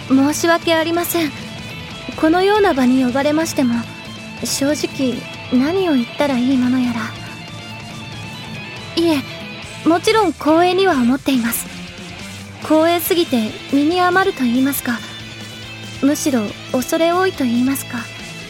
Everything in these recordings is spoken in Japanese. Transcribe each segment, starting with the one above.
申し訳ありません。このような場に呼ばれましても、正直何を言ったらいいものやら。いえ、もちろん光栄には思っています。光栄すぎて身に余ると言いますか、むしろ恐れ多いと言いますか。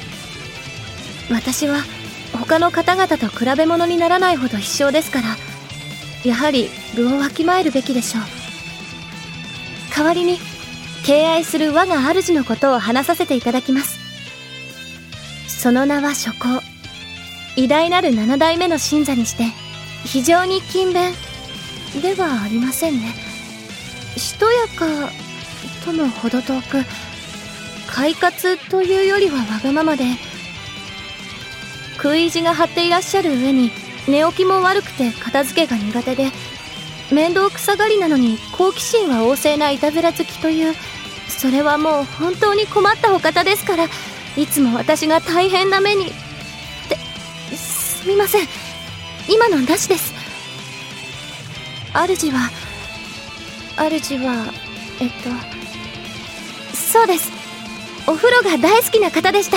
私は他の方々と比べ物にならないほど必勝ですから、やはり分をわきまえるべきでしょう。代わりに敬愛する我が主のことを話させていただきます。その名は諸行。偉大なる7代目の信者にして非常に勤勉ではありませんね。しとやかとも程遠く、快活というよりはわがままで、食い意地が張っていらっしゃる上に寝起きも悪くて片付けが苦手で、面倒くさがりなのに好奇心は旺盛ないたずら好きという、それはもう本当に困ったお方ですから、いつも私が大変な目に。すみません、今のなしです。主はそうです、お風呂が大好きな方でした。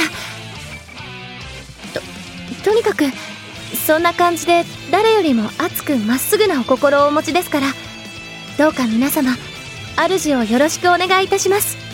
とにかくそんな感じで誰よりも熱くまっすぐなお心をお持ちですから、どうか皆様主をよろしくお願いいたします。